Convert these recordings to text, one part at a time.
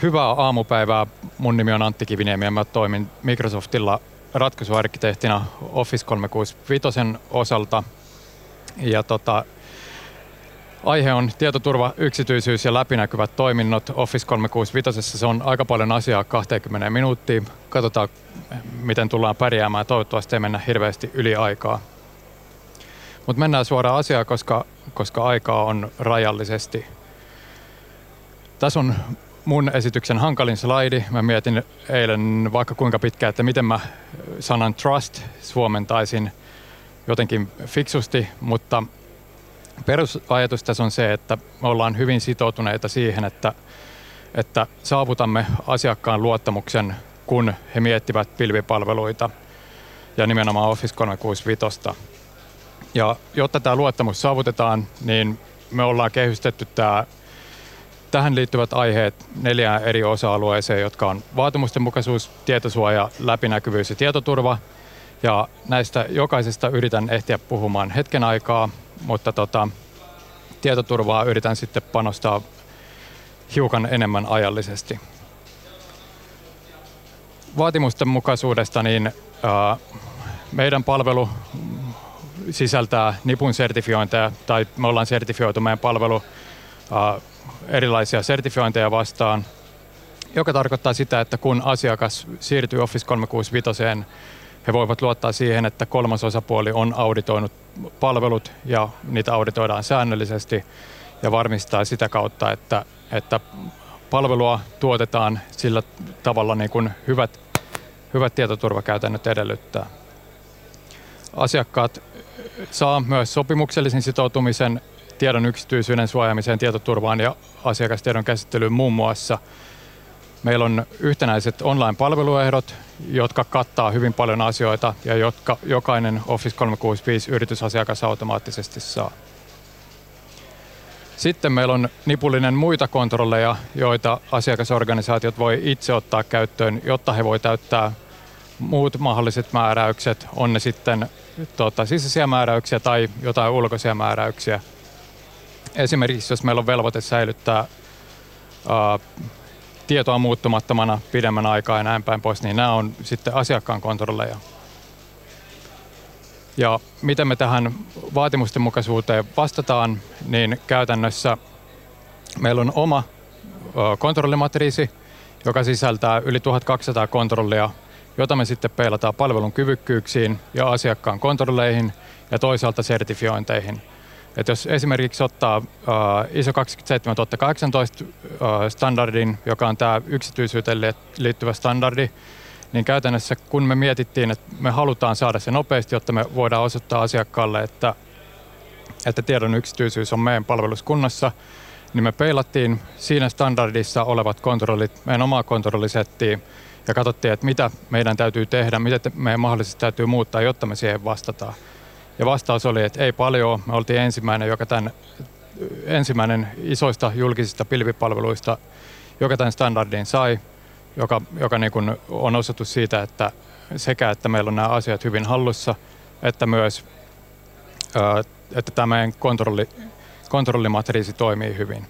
Hyvää aamupäivää. Mun nimi on Antti Kiviniemi ja mä toimin Microsoftilla ratkaisuarkkitehtina Office 365 osalta. Ja aihe on tietoturva, yksityisyys ja läpinäkyvät toiminnot Office 365. Se on aika paljon asiaa 20 minuuttia. Katsotaan, miten tullaan pärjäämään. Toivottavasti ei mennä hirveästi yli aikaa. Mutta mennään suoraan asiaan, koska aikaa on rajallisesti. Tässä on mun esityksen hankalin slaidi. Mä mietin eilen vaikka kuinka pitkään, että miten mä sanan trust suomentaisin jotenkin fiksusti, mutta perusajatus tässä on se, että me ollaan hyvin sitoutuneita siihen, että saavutamme asiakkaan luottamuksen, kun he miettivät pilvipalveluita ja nimenomaan Office 365. Ja jotta tämä luottamus saavutetaan, niin me ollaan kehystetty tähän liittyvät aiheet 4 eri osa-alueeseen, jotka on vaatimustenmukaisuus, tietosuoja, läpinäkyvyys ja tietoturva. Ja näistä jokaisesta yritän ehtiä puhumaan hetken aikaa, mutta tietoturvaa yritän sitten panostaa hiukan enemmän ajallisesti. Vaatimustenmukaisuudesta, niin meidän palvelu sisältää nipun sertifiointeja, tai me ollaan sertifioitu meidän palvelu erilaisia sertifiointeja vastaan, joka tarkoittaa sitä, että kun asiakas siirtyy Office 365, he voivat luottaa siihen, että kolmas osapuoli on auditoinut palvelut ja niitä auditoidaan säännöllisesti ja varmistaa sitä kautta, että palvelua tuotetaan sillä tavalla niin kuin hyvät tietoturvakäytännöt edellyttää. Asiakkaat saa myös sopimuksellisen sitoutumisen tiedon yksityisyyden suojaamiseen, tietoturvaan ja asiakastiedon käsittelyyn muun muassa. Meillä on yhtenäiset online-palveluehdot, jotka kattaa hyvin paljon asioita ja jotka jokainen Office 365 yritysasiakas automaattisesti saa. Sitten meillä on nipullinen muita kontrolleja, joita asiakasorganisaatiot voi itse ottaa käyttöön, jotta he voi täyttää muut mahdolliset määräykset, on ne sitten sisäisiä määräyksiä tai jotain ulkoisia määräyksiä. Esimerkiksi jos meillä on velvoite säilyttää tietoa muuttumattomana pidemmän aikaa ja näin päin pois, niin nämä on sitten asiakkaan kontrolleja. Ja miten me tähän vaatimustenmukaisuuteen vastataan, niin käytännössä meillä on oma kontrollimatriisi, joka sisältää yli 1200 kontrollia, jota me sitten peilataan palvelun kyvykkyyksiin ja asiakkaan kontrolleihin ja toisaalta sertifiointeihin. Et jos esimerkiksi ottaa ISO 27018 standardin, joka on tämä yksityisyyteen liittyvä standardi, niin käytännössä kun me mietittiin, että me halutaan saada se nopeasti, jotta me voidaan osoittaa asiakkaalle, että tiedon yksityisyys on meidän palvelussa kunnossa, niin me peilattiin siinä standardissa olevat kontrollit, meidän omaa kontrollisettiin ja katsottiin, että mitä meidän täytyy tehdä, mitä meidän mahdollisesti täytyy muuttaa, jotta me siihen vastataan. Ja vastaus oli, että ei paljon. Me oltiin ensimmäinen isoista julkisista pilvipalveluista, joka tämän standardin sai, joka niin kuin on osoitus siitä, että meillä on nämä asiat hyvin hallussa, että myös että tämä meidän kontrollimatriisi toimii hyvin.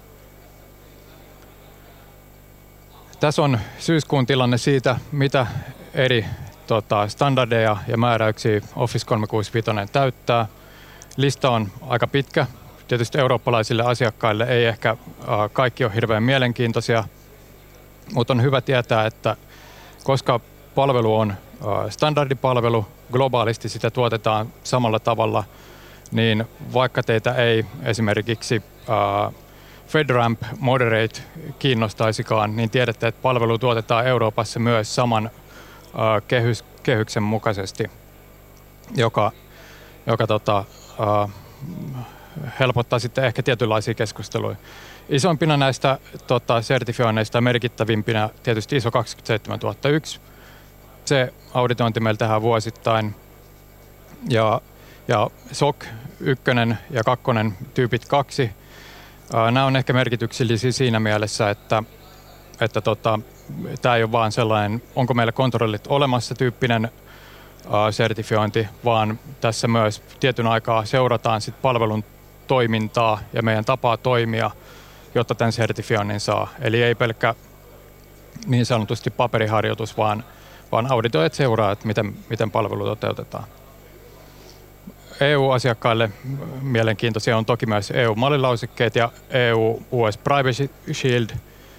Tässä on syyskuun tilanne siitä, mitä eri standardeja ja määräyksiä Office 365 täyttää. Lista on aika pitkä. Tietysti eurooppalaisille asiakkaille ei ehkä kaikki ole hirveän mielenkiintoisia, mutta on hyvä tietää, että koska palvelu on standardipalvelu, globaalisti sitä tuotetaan samalla tavalla, niin vaikka teitä ei esimerkiksi FedRAMP Moderate kiinnostaisikaan, niin tiedätte, että palvelu tuotetaan Euroopassa myös saman kehyksen mukaisesti, joka helpottaa sitten ehkä tietynlaisia keskusteluja. Isoimpina näistä sertifioinneista merkittävimpinä tietysti ISO 27001. Se auditointi meillä tehdään vuosittain. Ja SOC 1 ja 2 tyypit 2. Nämä on ehkä merkityksellisiä siinä mielessä, että tämä ei ole vaan sellainen, onko meillä kontrollit olemassa tyyppinen sertifiointi, vaan tässä myös tietyn aikaa seurataan sit palvelun toimintaa ja meidän tapaa toimia, jotta tämän sertifioinnin saa. Eli ei pelkkä niin sanotusti paperiharjoitus, vaan auditoijat seuraa, että miten palvelu toteutetaan. EU-asiakkaille mielenkiintoisia on toki myös EU-mallilausekkeet ja EU-US Privacy Shield,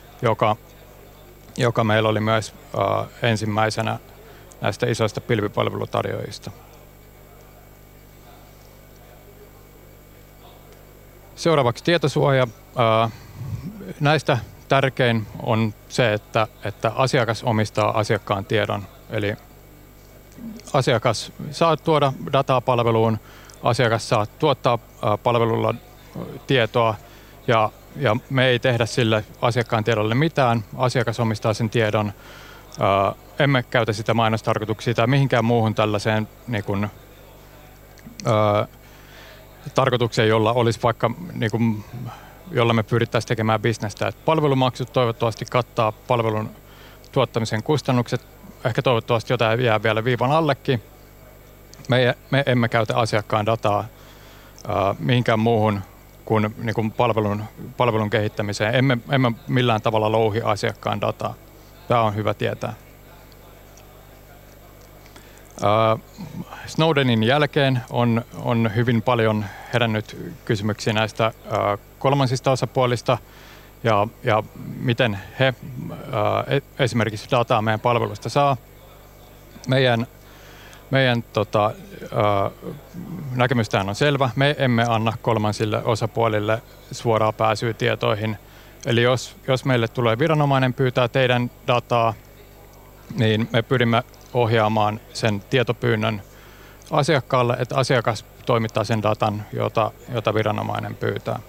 joka meillä oli myös ensimmäisenä näistä isoista pilvipalvelutarjoajista. Seuraavaksi tietosuoja. Näistä tärkein on se, että asiakas omistaa asiakkaan tiedon. Eli asiakas saa tuoda dataa palveluun, asiakas saa tuottaa palvelulla tietoa ja me ei tehdä sille asiakkaan tiedolle mitään. Asiakas omistaa sen tiedon. Emme käytä sitä mainostarkoituksiin tai mihinkään muuhun tällaiseen niin kuin, tarkoitukseen, jolla olisi vaikka niin kuin, jolla me pyrittäisiin tekemään bisnestä. Et palvelumaksut toivottavasti kattaa palvelun tuottamisen kustannukset. Ehkä toivottavasti jotain jää vielä viivan allekin. Me emme käytä asiakkaan dataa mihinkään muuhun kuin, palvelun kehittämiseen. Emme millään tavalla louhi asiakkaan dataa. Tämä on hyvä tietää. Snowdenin jälkeen on hyvin paljon herännyt kysymyksiä näistä kolmansista osapuolista ja miten he esimerkiksi dataa meidän palvelusta saa. Meidän näkemystään on selvä. Me emme anna kolmansille osapuolille suoraa pääsyä tietoihin. Eli jos meille tulee viranomainen pyytää teidän dataa, niin me pyrimme ohjaamaan sen tietopyynnön asiakkaalle, että asiakas toimittaa sen datan, jota viranomainen pyytää.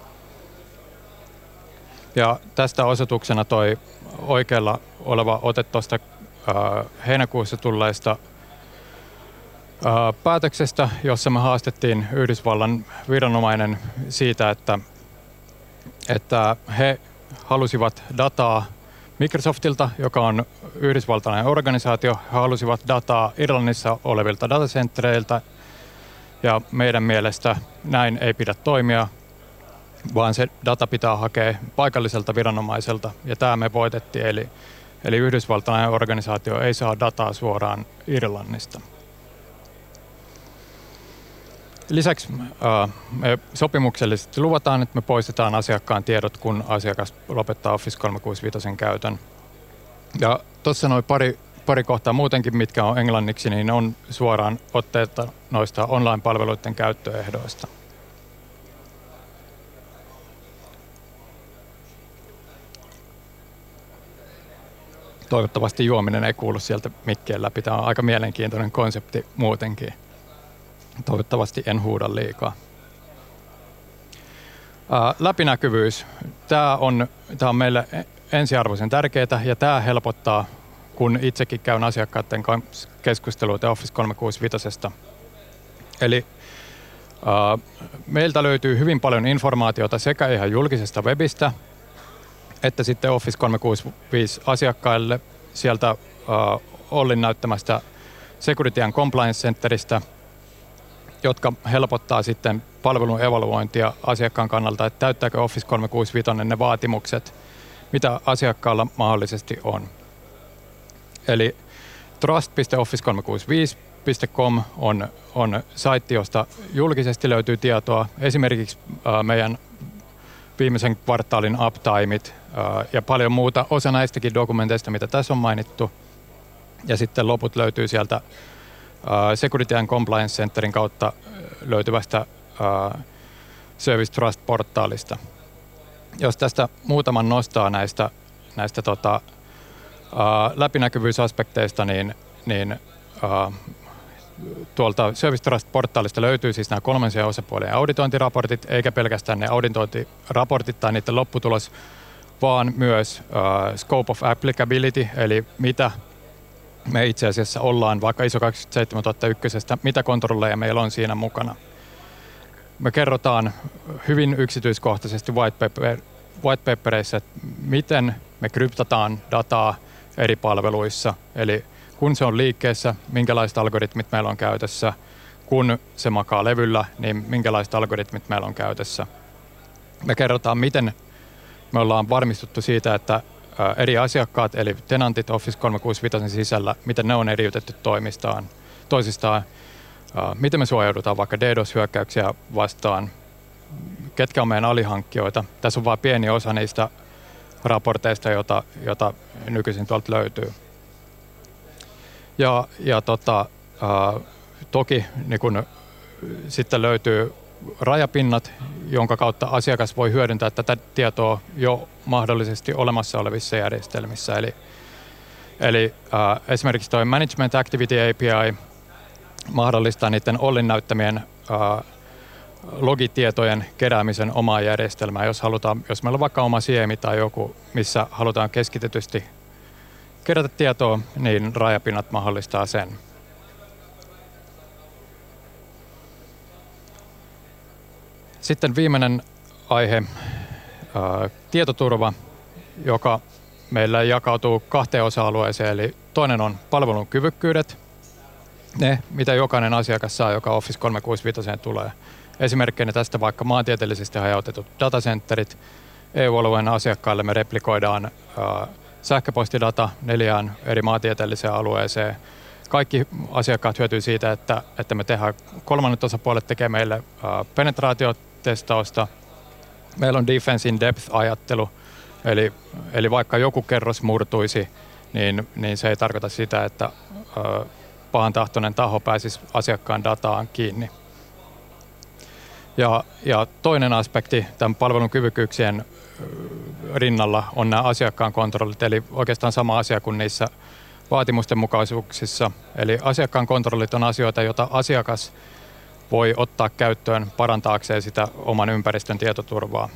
Ja tästä osoituksena toi oikealla oleva ote tuosta heinäkuussa tulleesta päätöksestä, jossa me haastettiin Yhdysvallan viranomainen siitä, että he halusivat dataa Microsoftilta, joka on yhdysvaltalainen organisaatio. He halusivat dataa Irlannissa olevilta datacentreiltä ja meidän mielestä näin ei pidä toimia, vaan se data pitää hakea paikalliselta viranomaiselta ja tämä me voitettiin. Eli yhdysvaltalainen organisaatio ei saa dataa suoraan Irlannista. Lisäksi me sopimuksellisesti luvataan, että me poistetaan asiakkaan tiedot, kun asiakas lopettaa Office 365 käytön. Ja tuossa noin pari kohtaa muutenkin, mitkä on englanniksi, niin on suoraan otteita noista online-palveluiden käyttöehdoista. Toivottavasti juominen ei kuulu sieltä mikkien läpi. Tämä on aika mielenkiintoinen konsepti muutenkin. Toivottavasti en huuda liikaa. Läpinäkyvyys. Tämä on meille ensiarvoisen tärkeää ja tämä helpottaa, kun itsekin käyn asiakkaiden kanssa keskusteluita Office 365. Eli meiltä löytyy hyvin paljon informaatiota sekä ihan julkisesta webistä, että sitten Office 365 asiakkaille sieltä Ollin näyttämästä Security and Compliance Centeristä, jotka helpottaa sitten palvelun evaluointia asiakkaan kannalta, että täyttääkö Office 365 ne vaatimukset, mitä asiakkaalla mahdollisesti on. Eli trust.office365.com on saitti, josta julkisesti löytyy tietoa. Esimerkiksi meidän viimeisen kvartaalin uptimeit ja paljon muuta. Osa näistäkin dokumenteista, mitä tässä on mainittu. Ja sitten loput löytyy sieltä Security and Compliance Centerin kautta löytyvästä Service Trust-portaalista. Jos tästä muutaman nostaa näistä läpinäkyvyysaspekteista, niin tuolta Service Trust-portaalista löytyy siis nämä kolmansien osapuolien auditointiraportit, eikä pelkästään ne auditointiraportit tai niiden lopputulos, vaan myös Scope of Applicability, eli mitä me itse asiassa ollaan vaikka ISO 27001, mitä kontrolleja meillä on siinä mukana. Me kerrotaan hyvin yksityiskohtaisesti whitepapereissa, että miten me kryptataan dataa eri palveluissa. Eli kun se on liikkeessä, minkälaiset algoritmit meillä on käytössä. Kun se makaa levyllä, niin minkälaiset algoritmit meillä on käytössä. Me kerrotaan, miten me ollaan varmistuttu siitä, että eri asiakkaat, eli tenantit Office 365 sisällä, miten ne on eriytetty toisistaan, miten me suojaudutaan vaikka DDoS-hyökkäyksiä vastaan, ketkä on meidän alihankkijoita. Tässä on vain pieni osa niistä raporteista, jota nykyisin tuolta löytyy. Toki niin kun, sitten löytyy rajapinnat, jonka kautta asiakas voi hyödyntää tätä tietoa jo mahdollisesti olemassa olevissa järjestelmissä. Eli esimerkiksi tuo Management Activity API mahdollistaa niiden Ollin näyttämien logitietojen keräämisen omaan järjestelmään, jos meillä on vaikka oma siemi tai joku, missä halutaan keskitetysti kerätä tietoa, niin rajapinnat mahdollistaa sen. Sitten viimeinen aihe, tietoturva, joka meillä jakautuu kahteen osa-alueeseen, eli toinen on palvelun kyvykkyydet, ne mitä jokainen asiakas saa, joka Office 365 tulee. Esimerkkeinä tästä vaikka maantieteellisesti hajautetut datacenterit. EU-alueen asiakkaille me replikoidaan sähköpostidata 4 eri maantieteelliseen alueeseen. Kaikki asiakkaat hyötyy siitä, että me tehdään, kolmannet osapuolet tekee meille penetraatiotestausta. Meillä on defense in depth-ajattelu, eli vaikka joku kerros murtuisi, niin se ei tarkoita sitä, että pahantahtoinen taho pääsisi asiakkaan dataan kiinni. Ja toinen aspekti tämän palvelun kyvykkyyksien rinnalla on nämä asiakkaan kontrollit, eli oikeastaan sama asia kuin niissä vaatimusten mukaisuuksissa. Eli asiakkaan kontrollit on asioita, joita asiakas voi ottaa käyttöön parantaakseen sitä oman ympäristön tietoturvaa.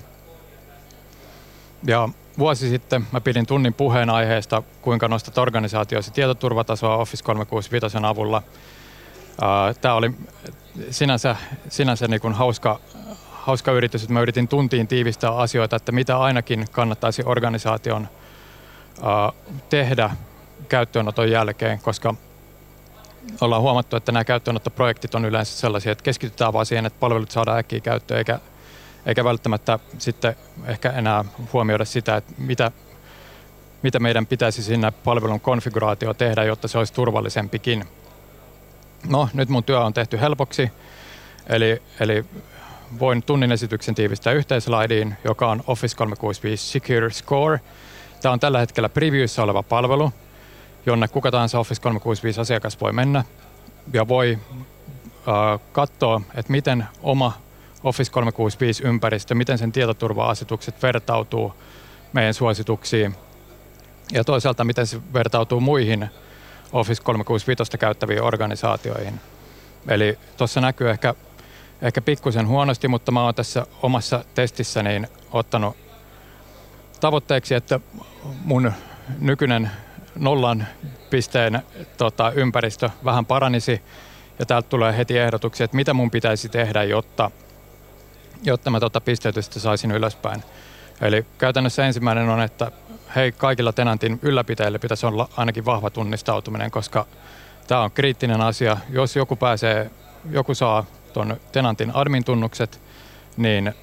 Ja vuosi sitten mä pidin tunnin puheen aiheesta, kuinka nostat organisaatioisi tietoturvatasoa Office 365 avulla. Tämä oli sinänsä niin kuin hauska yritys, että mä yritin tuntiin tiivistää asioita, että mitä ainakin kannattaisi organisaation tehdä käyttöönoton jälkeen, koska ollaan huomattu, että nämä käyttöönottoprojektit on yleensä sellaisia, että keskitytään vaan siihen, että palvelut saadaan äkkiä käyttöön, eikä välttämättä sitten ehkä enää huomioida sitä, että mitä meidän pitäisi sinne palvelun konfiguraatio tehdä, jotta se olisi turvallisempikin. No, nyt mun työ on tehty helpoksi, eli voin tunnin esityksen tiivistää yhteen slaidiin, joka on Office 365 Secure Score. Tämä on tällä hetkellä previewissa oleva palvelu, jonne kuka tahansa Office 365 asiakas voi mennä ja voi katsoa, että miten oma Office 365 ympäristö, miten sen tietoturva-asetukset vertautuu meidän suosituksiin ja toisaalta miten se vertautuu muihin Office 365 käyttäviin organisaatioihin. Eli tuossa näkyy ehkä pikkusen huonosti, mutta mä oon tässä omassa testissä niin ottanut tavoitteeksi, että mun nykyinen 0 pisteen ympäristö vähän paranisi ja täältä tulee heti ehdotuksia, että mitä mun pitäisi tehdä, jotta mä pisteytystä saisin ylöspäin. Eli käytännössä ensimmäinen on, että hei, kaikilla tenantin ylläpitäjillä pitäisi olla ainakin vahva tunnistautuminen, koska tämä on kriittinen asia. Jos joku saa tuon tenantin admin-tunnukset, niin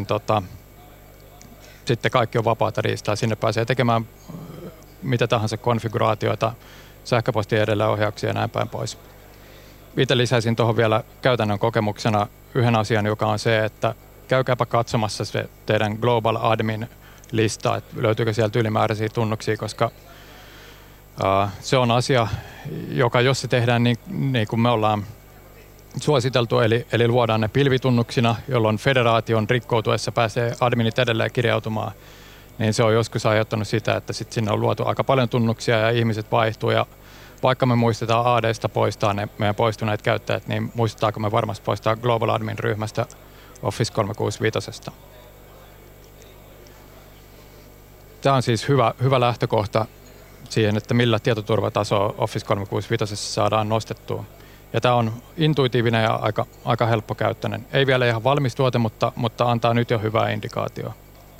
sitten kaikki on vapaata riistää. Sinne pääsee tekemään mitä tahansa konfiguraatioita, sähköpostin edelläohjauksia ja näin päin pois. Itse lisäisin tuohon vielä käytännön kokemuksena yhden asian, joka on se, että käykääpä katsomassa se teidän Global Admin-lista, että löytyykö sieltä ylimääräisiä tunnuksia, koska se on asia, joka jos se tehdään niin kuin me ollaan suositeltu, eli luodaan ne pilvitunnuksina, jolloin federaation rikkoutuessa pääsee adminit edelleen kirjautumaan, niin se on joskus aiheuttanut sitä, että sit sinne on luotu aika paljon tunnuksia ja ihmiset vaihtuu ja vaikka me muistetaan AD:sta poistaa ne meidän poistuneet käyttäjät, niin muistetaanko me varmasti poistaa Global Admin-ryhmästä Office 365. Tämä on siis hyvä lähtökohta siihen, että millä tietoturvatasoa Office 365 saadaan nostettua. Ja tämä on intuitiivinen ja aika helppokäyttöinen. Ei vielä ihan valmis tuote, mutta antaa nyt jo hyvää indikaatioa.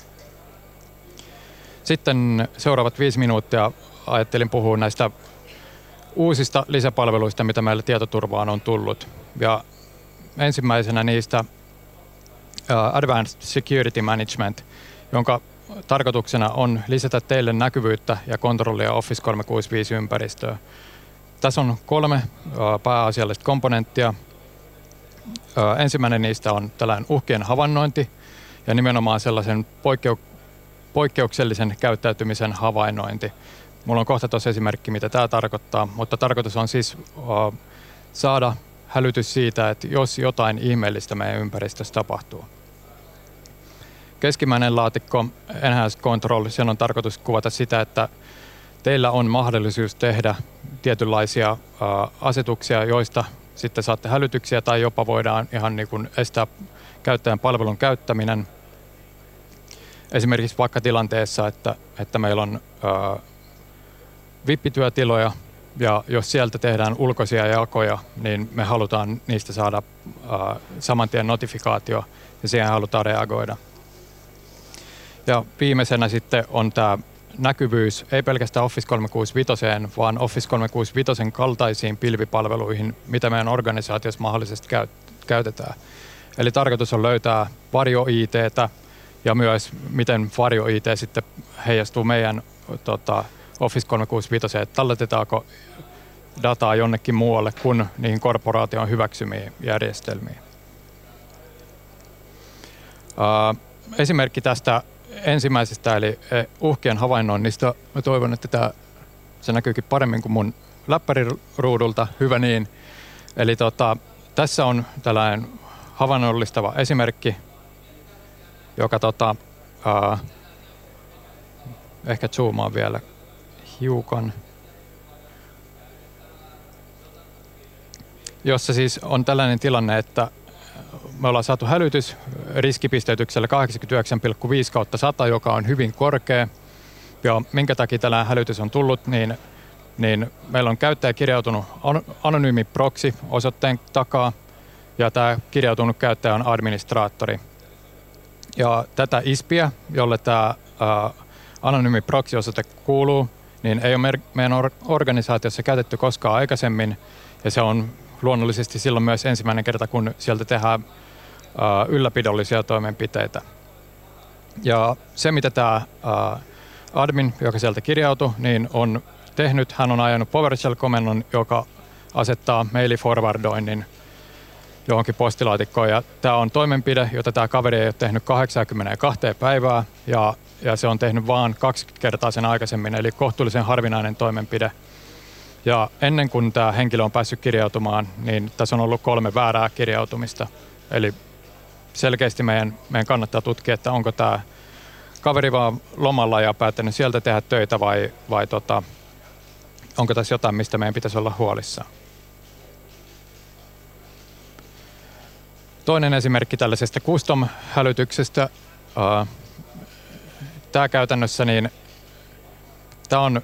Sitten seuraavat 5 minuuttia ajattelin puhua näistä uusista lisäpalveluista, mitä meille tietoturvaan on tullut. Ja ensimmäisenä niistä Advanced Security Management, jonka tarkoituksena on lisätä teille näkyvyyttä ja kontrollia Office 365-ympäristöä. Tässä on 3 pääasiallista komponenttia. Ensimmäinen niistä on tällainen uhkien havainnointi ja nimenomaan sellaisen poikkeuksellisen käyttäytymisen havainnointi. Mulla on kohta tuossa esimerkki, mitä tämä tarkoittaa, mutta tarkoitus on siis saada hälytys siitä, että jos jotain ihmeellistä meidän ympäristössä tapahtuu. Keskimmäinen laatikko Enhanced Control, sen on tarkoitus kuvata sitä, että teillä on mahdollisuus tehdä tietynlaisia asetuksia, joista sitten saatte hälytyksiä tai jopa voidaan ihan niin kuin estää käyttäjän palvelun käyttäminen. Esimerkiksi vaikka tilanteessa, että meillä on VIP-työtiloja ja jos sieltä tehdään ulkoisia jakoja, niin me halutaan niistä saada saman tien notifikaatio ja siihen halutaan reagoida. Ja viimeisenä sitten on tämä näkyvyys, ei pelkästään Office 365, vaan Office 365 kaltaisiin pilvipalveluihin, mitä meidän organisaatiossa mahdollisesti käytetään. Eli tarkoitus on löytää varjo-IT:tä ja myös miten varjo-IT sitten heijastuu meidän Office 365, että talletetaanko dataa jonnekin muualle kuin niihin korporaation hyväksymiin järjestelmiin. Esimerkki tästä ensimmäisestä, eli uhkien havainnoinnista. Mä toivon, että se näkyykin paremmin kuin mun läppäriruudulta. Hyvä niin. Eli tässä on tällainen havainnollistava esimerkki, joka ehkä zoomaan vielä hiukan. Jossa siis on tällainen tilanne, että me ollaan saatu hälytys riskipisteytyksellä 89,5/100, joka on hyvin korkea. Ja minkä takia tällainen hälytys on tullut, niin meillä on käyttäjä kirjautunut anonyymi proxy osoitteen takaa, ja tämä kirjautunut käyttäjä on administraattori. Ja tätä ISPiä, jolle tämä anonyymi proxy-osoite kuuluu, niin ei ole meidän organisaatiossa käytetty koskaan aikaisemmin, ja se on luonnollisesti silloin myös ensimmäinen kerta, kun sieltä tehdään ylläpidollisia toimenpiteitä. Ja se, mitä tämä admin, joka sieltä kirjautui, niin on tehnyt, hän on ajanut PowerShell-komennon, joka asettaa mailiforwardoinnin johonkin postilaatikkoon. Ja tämä on toimenpide, jota tämä kaveri ei ole tehnyt 82 päivää, ja se on tehnyt vain 20 kertaa sen aikaisemmin, eli kohtuullisen harvinainen toimenpide. Ja ennen kuin tämä henkilö on päässyt kirjautumaan, niin tässä on ollut 3 väärää kirjautumista. Eli selkeästi meidän kannattaa tutkia, että onko tämä kaveri vaan lomalla ja päättänyt sieltä tehdä töitä vai onko tässä jotain, mistä meidän pitäisi olla huolissaan. Toinen esimerkki tällaisesta custom-hälytyksestä. Tämä käytännössä, niin tämä on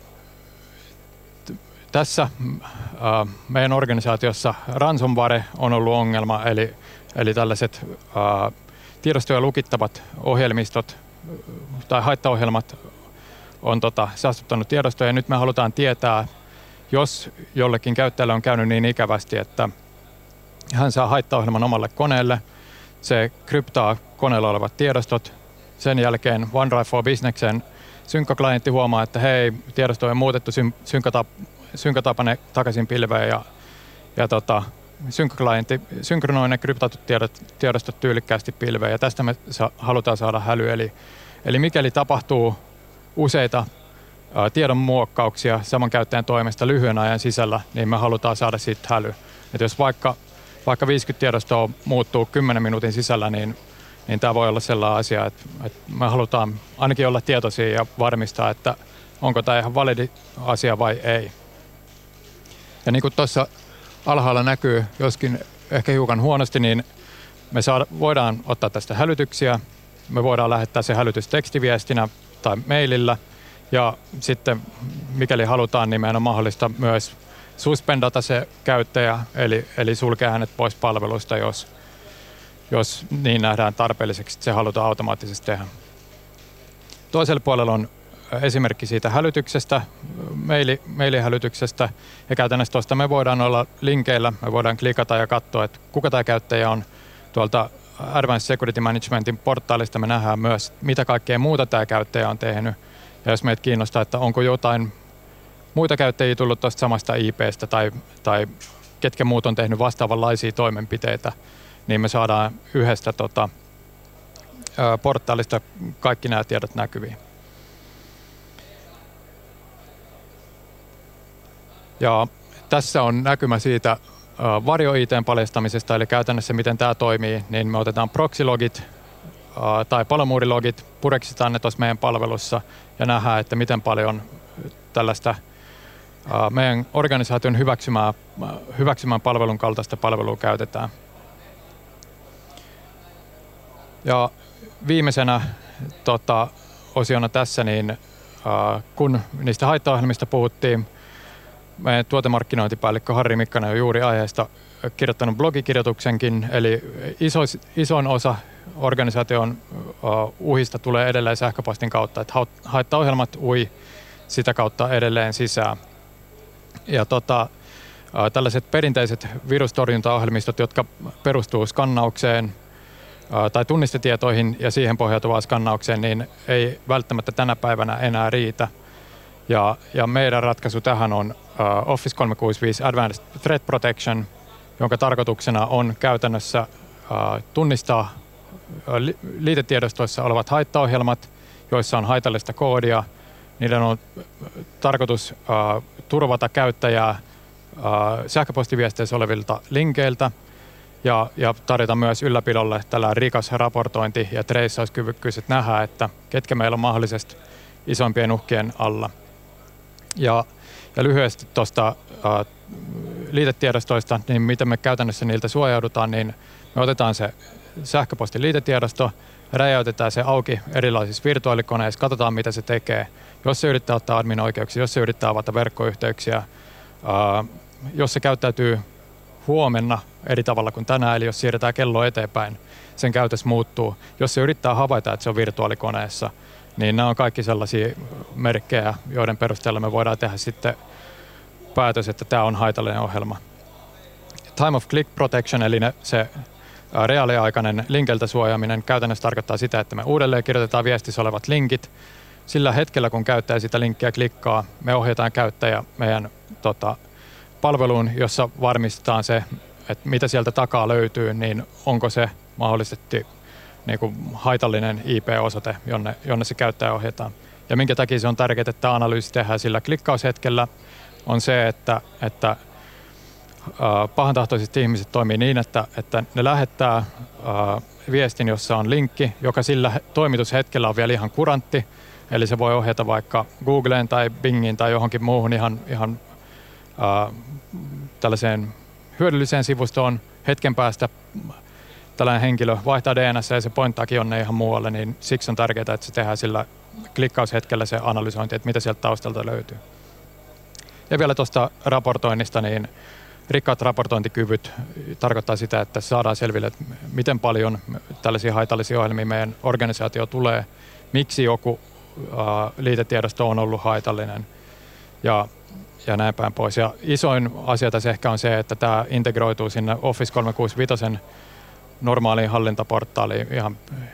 tässä meidän organisaatiossa ransomware on ollut ongelma, eli tällaiset tiedostoja lukittavat ohjelmistot tai haittaohjelmat on saastuttanut tiedostoja, ja nyt me halutaan tietää, jos jollekin käyttäjälle on käynyt niin ikävästi, että hän saa haittaohjelman omalle koneelle, se kryptaa koneella olevat tiedostot, sen jälkeen OneDrive for Businessen synkkaklientti huomaa, että hei, tiedosto on muutettu, synkataanpa ne takaisin pilveen, ja synkkaklientti synkronoi ne kryptatut tiedostot tyylikkäästi pilveen, ja tästä me halutaan saada häly. Eli mikäli tapahtuu useita tiedon muokkauksia saman käyttäjän toimesta lyhyen ajan sisällä, niin me halutaan saada siitä häly. Et jos vaikka 50 tiedostoa muuttuu 10 minuutin sisällä, niin tämä voi olla sellainen asia, että me halutaan ainakin olla tietoisia ja varmistaa, että onko tämä ihan validi asia vai ei. Ja niin kuin tuossa alhaalla näkyy, joskin ehkä hiukan huonosti, niin me voidaan ottaa tästä hälytyksiä. Me voidaan lähettää se hälytys tekstiviestinä tai mailillä. Ja sitten mikäli halutaan, niin meidän on mahdollista myös suspendata se käyttäjä, eli sulkea hänet pois palvelusta, jos niin nähdään tarpeelliseksi, että se halutaan automaattisesti tehdä. Toisella puolella on esimerkki siitä hälytyksestä, mailihälytyksestä, ja käytännössä tuosta me voidaan olla linkeillä, me voidaan klikata ja katsoa, että kuka tämä käyttäjä on tuolta Advanced Security Managementin portaalista me nähdään myös, mitä kaikkea muuta tämä käyttäjä on tehnyt. Ja jos meitä kiinnostaa, että onko jotain muita käyttäjiä tullut tuosta samasta IP:stä tai ketkä muut on tehnyt vastaavanlaisia toimenpiteitä, niin me saadaan yhdestä portaalista kaikki nämä tiedot näkyviin. Ja tässä on näkymä siitä varjo-IT:n paljastamisesta, eli käytännössä miten tämä toimii, niin me otetaan proxylogit tai palomuurilogit, pureksitaan ne tuossa meidän palvelussa ja nähdään, että miten paljon tällaista meidän organisaation hyväksymään palvelun kaltaista palvelua käytetään. Ja viimeisenä osiona tässä, niin kun niistä haittaohjelmista puhuttiin, meidän tuotemarkkinointipäällikkö Harri Mikkonen on juuri aiheesta kirjoittanut blogikirjoituksenkin, eli isoin osa organisaation uhista tulee edelleen sähköpostin kautta, että haittaohjelmat ui sitä kautta edelleen sisään. Ja tällaiset perinteiset virustorjuntaohjelmistot, jotka perustuu skannaukseen tai tunnistetietoihin ja siihen pohjautuvaan skannaukseen, niin ei välttämättä tänä päivänä enää riitä. Ja meidän ratkaisu tähän on Office 365 Advanced Threat Protection, jonka tarkoituksena on käytännössä tunnistaa liitetiedostoissa olevat haittaohjelmat, joissa on haitallista koodia. Niiden on tarkoitus turvata käyttäjää sähköpostiviesteissä olevilta linkeiltä ja tarjota myös ylläpidolle tällainen rikas raportointi ja treissauskyvykkyys, että nähdään, että ketkä meillä on mahdollisesti isompien uhkien alla. Ja lyhyesti tuosta liitetiedostoista, niin miten me käytännössä niiltä suojaudutaan, niin me otetaan se sähköpostin liitetiedosto, räjäytetään se auki erilaisissa virtuaalikoneissa, katsotaan mitä se tekee. Jos se yrittää ottaa admin-oikeuksia, jos se yrittää avata verkkoyhteyksiä, jos se käyttäytyy huomenna eri tavalla kuin tänään, eli jos siirretään kello eteenpäin, sen käytös muuttuu. Jos se yrittää havaita, että se on virtuaalikoneessa, niin nämä on kaikki sellaisia merkkejä, joiden perusteella me voidaan tehdä sitten päätös, että tämä on haitallinen ohjelma. Time of click protection, eli se reaaliaikainen linkeltä suojaaminen käytännössä tarkoittaa sitä, että me uudelleen kirjoitetaan viestissä olevat linkit. Sillä hetkellä, kun käyttäjä sitä linkkiä klikkaa, me ohjataan käyttäjä meidän palveluun, jossa varmistetaan se, että mitä sieltä takaa löytyy, niin onko se mahdollisesti niin kuin haitallinen IP-osoite, jonne se käyttäjä ohjataan. Ja minkä takia se on tärkeää, että tämä analyysi tehdään sillä klikkaushetkellä, on se, että pahantahtoiset ihmiset toimii niin, että ne lähettää viestin, jossa on linkki, joka sillä toimitushetkellä on vielä ihan kurantti, eli se voi ohjata vaikka Googleen tai Bingiin tai johonkin muuhun ihan tällaiseen hyödylliseen sivustoon. Hetken päästä tällainen henkilö vaihtaa DNS ja se pointtaakin jonne ihan muualle, niin siksi on tärkeää, että se tehdään sillä klikkaushetkellä se analysointi, että mitä sieltä taustalta löytyy. Ja vielä tuosta raportoinnista, niin rikkaat raportointikyvyt tarkoittaa sitä, että saadaan selville, että miten paljon tällaisia haitallisia ohjelmia meidän organisaatio tulee, miksi joku liitetiedosto on ollut haitallinen ja näin päin pois. Ja isoin asia tässä ehkä on se, että tämä integroituu sinne Office 365 normaaliin hallintaportaaliin ihan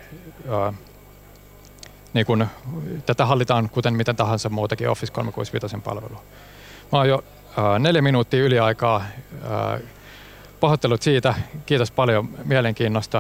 niin kuin tätä hallitaan kuten miten tahansa muutakin Office 365 palvelua. Mä oon jo 4 minuuttia yliaikaa. Pahoittelut siitä. Kiitos paljon mielenkiinnosta.